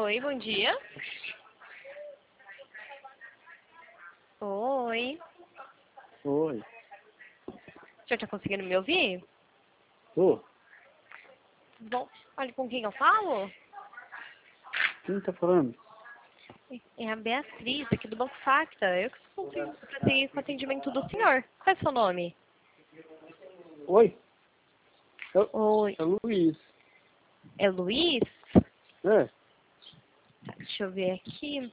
Oi, bom dia. Oi. Oi. O senhor tá conseguindo me ouvir? Tô. Bom, olha com quem eu falo. Quem tá falando? É a Beatriz, aqui do Banco Facta. Eu que consigo fazer com o atendimento do senhor. Qual é o seu nome? Oi? Oi. É Luiz. É Luiz? É? Tá, deixa eu ver aqui.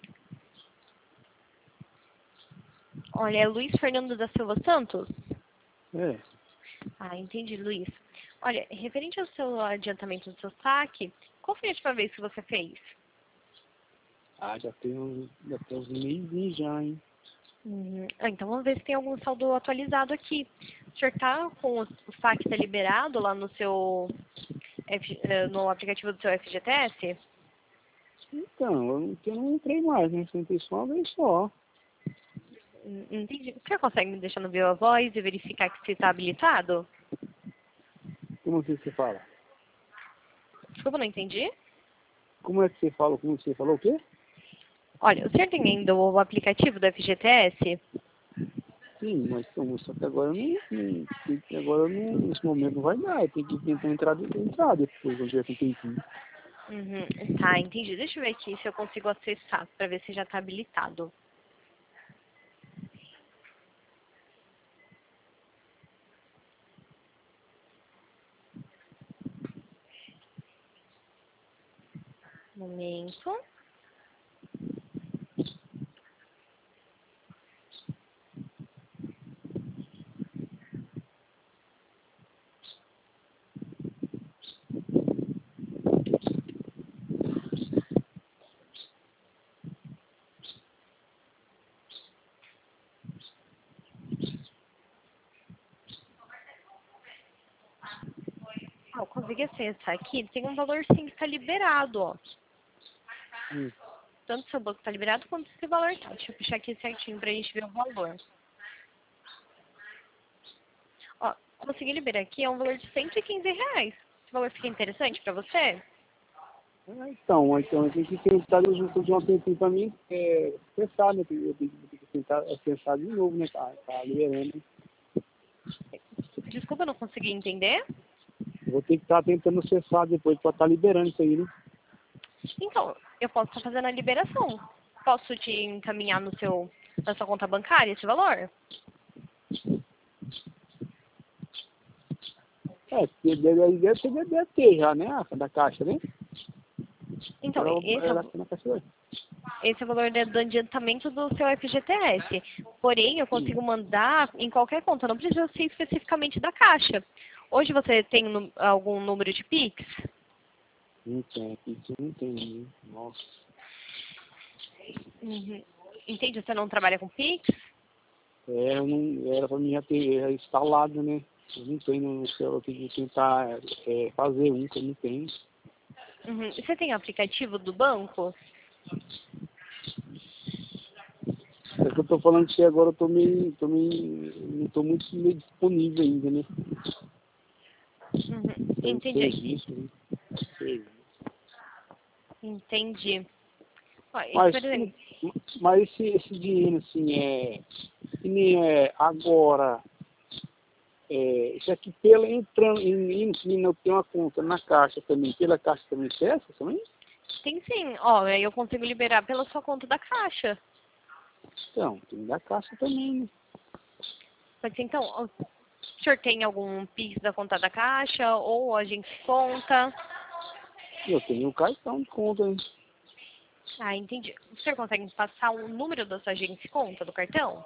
Olha, é Luiz Fernando da Silva Santos? É. Ah, entendi, Luiz. Olha, referente ao seu adiantamento do seu saque, qual foi a última vez que você fez? Ah, já tem uns meses já, hein? Então vamos ver se tem algum saldo atualizado aqui. O senhor tá com o saque tá liberado lá no seu no aplicativo do seu FGTS? Então, eu não entrei mais, né? Eu entrei só uma vez só. Entendi. O senhor consegue me deixar no Viva Voz e verificar que você está habilitado? Como assim você fala? Desculpa, não entendi. Como é que você fala? Como você falou o quê? Olha, o senhor tem ainda o aplicativo do FGTS? Sim, mas só que agora agora nesse momento não vai dar. Eu tenho que tentar entrar depois, quando tiver com tempinho. Tá, entendi. Deixa eu ver aqui se eu consigo acessar para ver se já está habilitado. Momento. Ah, eu consegui acessar aqui. Tem um valor sim que está liberado, ó. Hum. Tanto seu banco está liberado quanto esse valor tá. Deixa eu puxar aqui certinho para a gente ver o valor. Ó, consegui liberar aqui, é um valor de R$ 115. Esse valor fica interessante para você? Então, eu tenho que tentar junto de uma tempinho pra mim pensar, né? Eu tenho que tentar pensar de novo, né? Tá liberando. Desculpa, eu não consegui entender. Eu vou ter que estar tentando acessar depois para estar liberando isso aí, né? Então, eu posso estar fazendo a liberação. Posso te encaminhar na sua conta bancária esse valor? Porque deve ter já, né? A da caixa, né? Então, Ela na caixa hoje. esse é o valor do adiantamento do seu FGTS. Porém, eu consigo mandar em qualquer conta, não precisa ser especificamente da Caixa. Hoje você tem algum número de Pix? Não tem, isso não tem, né? Nossa. Entende? Você não trabalha com Pix? Eu não, era para mim já ter instalado, né? Eu não tenho no céu, eu tenho que tentar fazer um que eu não tenho. Você tem aplicativo do banco? É que eu tô falando que você agora, eu não tô muito meio disponível ainda, né? Entendi. Serviço, né? Serviço. Entendi. Ó, Mas esse dinheiro, assim, que nem agora, isso aqui entrando, eu tenho uma conta na Caixa também, pela Caixa também, essa também? tem sim. Ó, aí eu consigo liberar pela sua conta da Caixa. Então, tem da Caixa também, né? Pode ser, então, ó, o senhor tem algum Pix da conta da Caixa ou a gente conta? Eu tenho o cartão de conta, né? Ah, entendi. O senhor consegue me passar o número da sua agência conta do cartão?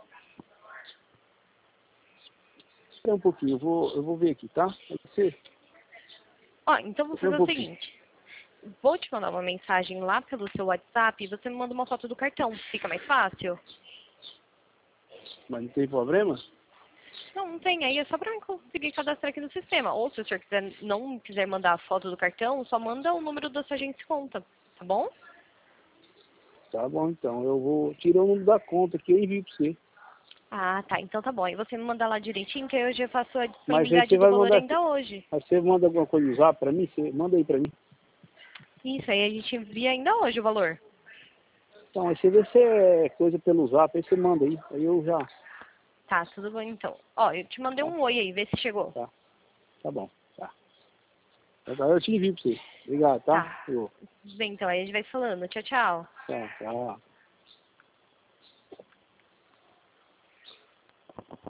Espera um pouquinho, eu vou ver aqui, tá? Pode ser? Ó, então vou Espera fazer um o pouquinho. seguinte. Vou te mandar uma mensagem lá pelo seu WhatsApp e você me manda uma foto do cartão. Fica mais fácil? Mas não tem problema? Não, não tem. Aí é só pra eu conseguir cadastrar aqui no sistema. Ou se o senhor não quiser mandar a foto do cartão, só manda o número da sua agência conta. Tá bom? Tá bom, então. Eu vou tirar o número da conta aqui e envio pra você. Ah, tá. Então tá bom. Aí você me manda lá direitinho, que aí eu já faço a Mas aí disponibilidade você do vai valor mandar, ainda hoje. aí você manda alguma coisa no zap pra mim? Você manda aí pra mim. Isso, aí a gente envia ainda hoje o valor. Então, aí você vê se é coisa pelo zap, aí você manda aí. Aí eu já... Tá, tudo bom então. Ó, eu te mandei Tá, um oi aí, vê se chegou. tá bom. Tá. Agora eu te envio pra você. Obrigado, tá? Tá. Bem, então aí a gente vai falando. Tchau, tchau. Tchau.